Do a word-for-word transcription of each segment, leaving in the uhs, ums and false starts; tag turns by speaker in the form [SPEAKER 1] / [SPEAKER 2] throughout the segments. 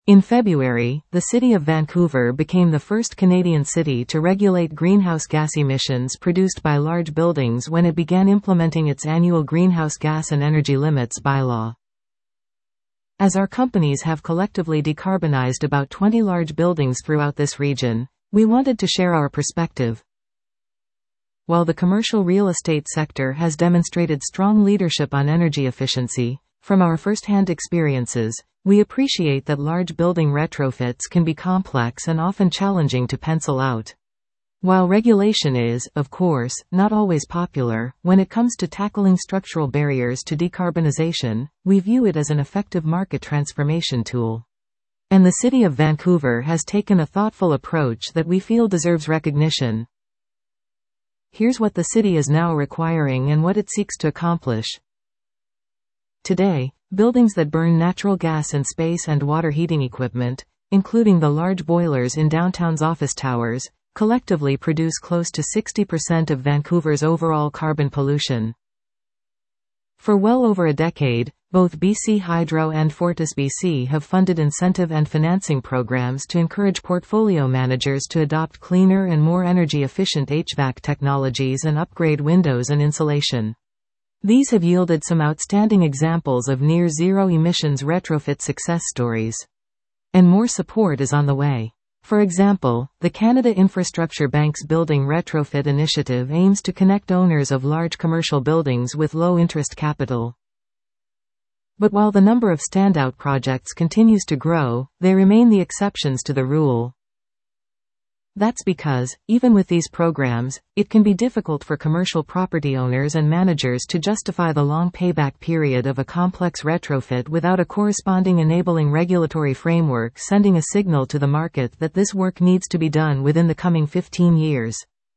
[SPEAKER 1] In February, the City of Vancouver became the first Canadian city to regulate greenhouse gas emissions produced by large buildings when it began implementing its annual Greenhouse Gas and Energy Limits bylaw. As our companies have collectively decarbonized about twenty large buildings throughout this region, we wanted to share our perspective. While the commercial real estate sector has demonstrated strong leadership on energy efficiency, from our first-hand experiences, we appreciate that large building retrofits can be complex and often challenging to pencil out. While regulation is, of course, not always popular, when it comes to tackling structural barriers to decarbonization, we view it as an effective market transformation tool. And the City of Vancouver has taken a thoughtful approach that we feel deserves recognition. Here's what the city is now requiring and what it seeks to accomplish. Today, buildings that burn natural gas and space and water heating equipment, including the large boilers in downtown's office towers, collectively produce close to sixty percent of Vancouver's overall carbon pollution. For well over a decade, both B C Hydro and FortisBC have funded incentive and financing programs to encourage portfolio managers to adopt cleaner and more energy-efficient H V A C technologies and upgrade windows and insulation. These have yielded some outstanding examples of near-zero emissions retrofit success stories. And more support is on the way. For example, the Canada Infrastructure Bank's Building Retrofit Initiative aims to connect owners of large commercial buildings with low-interest capital. But while the number of standout projects continues to grow, they remain the exceptions to the rule. That's because, even with these programs, it can be difficult for commercial property owners and managers to justify the long payback period of a complex retrofit without a corresponding enabling regulatory framework sending a signal to the market that this work needs to be done within the coming fifteen years.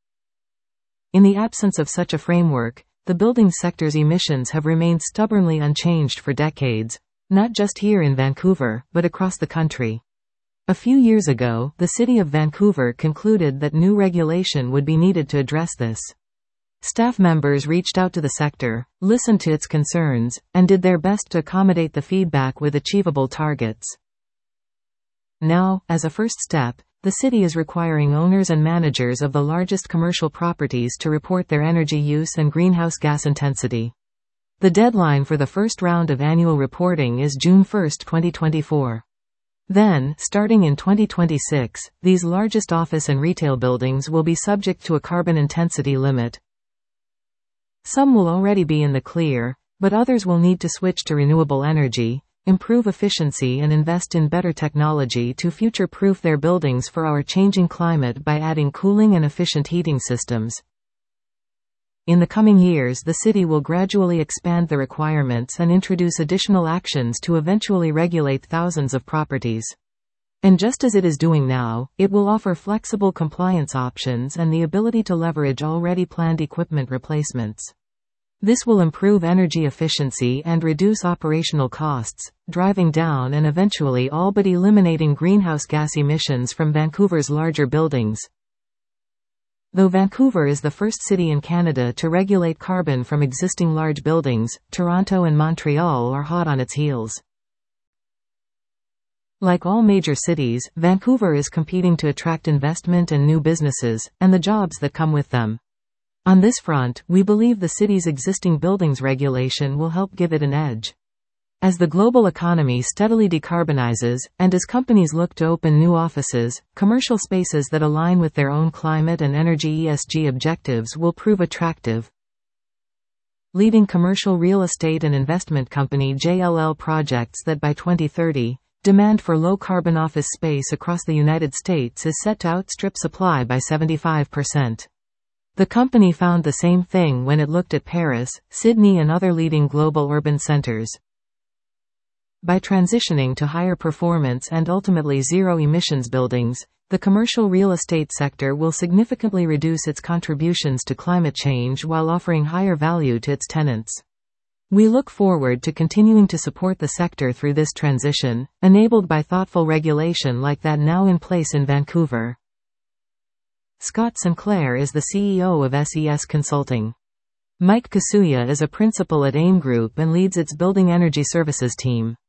[SPEAKER 1] In the absence of such a framework, the building sector's emissions have remained stubbornly unchanged for decades, not just here in Vancouver, but across the country. A few years ago, the City of Vancouver concluded that new regulation would be needed to address this. Staff members reached out to the sector, listened to its concerns, and did their best to accommodate the feedback with achievable targets. Now, as a first step, the city is requiring owners and managers of the largest commercial properties to report their energy use and greenhouse gas intensity. The deadline for the first round of annual reporting is June first, twenty twenty-four. Then, starting in twenty twenty-six, these largest office and retail buildings will be subject to a carbon intensity limit. Some will already be in the clear, but others will need to switch to renewable energy, improve efficiency and invest in better technology to future-proof their buildings for our changing climate by adding cooling and efficient heating systems. In the coming years, the city will gradually expand the requirements and introduce additional actions to eventually regulate thousands of properties. And just as it is doing now, it will offer flexible compliance options and the ability to leverage already planned equipment replacements. This will improve energy efficiency and reduce operational costs, driving down and eventually all but eliminating greenhouse gas emissions from Vancouver's larger buildings. Though Vancouver is the first city in Canada to regulate carbon from existing large buildings, Toronto and Montreal are hot on its heels. Like all major cities, Vancouver is competing to attract investment and new businesses, and the jobs that come with them. On this front, we believe the city's existing buildings regulation will help give it an edge. As the global economy steadily decarbonizes, and as companies look to open new offices, commercial spaces that align with their own climate and energy E S G objectives will prove attractive. Leading commercial real estate and investment company J L L projects that by twenty thirty, demand for low-carbon office space across the United States is set to outstrip supply by seventy-five percent. The company found the same thing when it looked at Paris, Sydney and other leading global urban centers. By transitioning to higher performance and ultimately zero emissions buildings, the commercial real estate sector will significantly reduce its contributions to climate change while offering higher value to its tenants. We look forward to continuing to support the sector through this transition, enabled by thoughtful regulation like that now in place in Vancouver. Scott Sinclair is the C E O of S E S Consulting. Mike Kasuya is a principal at AIM Group and leads its building energy services team.